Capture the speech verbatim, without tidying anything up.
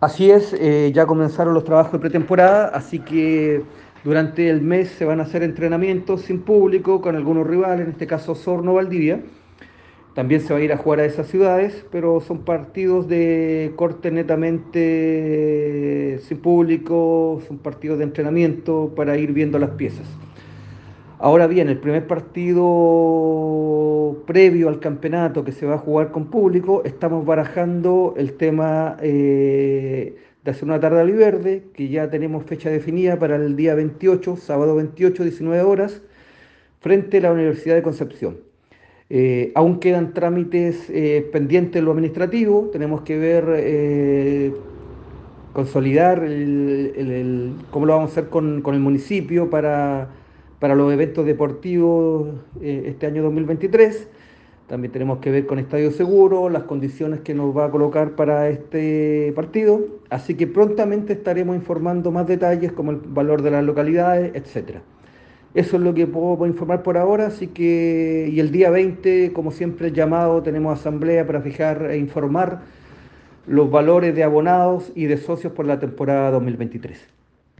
Así es, eh, ya comenzaron los trabajos de pretemporada, así que durante el mes se van a hacer entrenamientos sin público con algunos rivales, en este caso Osorno, Valdivia. También se va a ir a jugar a esas ciudades, pero son partidos de corte netamente sin público, son partidos de entrenamiento para ir viendo las piezas. Ahora bien, el primer partido previo al campeonato que se va a jugar con público, estamos barajando el tema eh, de hacer una tarde verde, que ya tenemos fecha definida para el día veintiocho, sábado veintiocho, diecinueve horas, frente a la Universidad de Concepción. Eh, aún quedan trámites eh, pendientes en lo administrativo, tenemos que ver, eh, consolidar el, el- el- cómo lo vamos a hacer con, con el municipio para, para los eventos deportivos eh, este año dos mil veintitrés. También tenemos que ver con Estadio Seguro, las condiciones que nos va a colocar para este partido. Así que prontamente estaremos informando más detalles como el valor de las localidades, etcétera. Eso es lo que puedo informar por ahora, así que, y el día veinte, como siempre, el llamado, tenemos asamblea para fijar e informar los valores de abonados y de socios por la temporada dos mil veintitrés.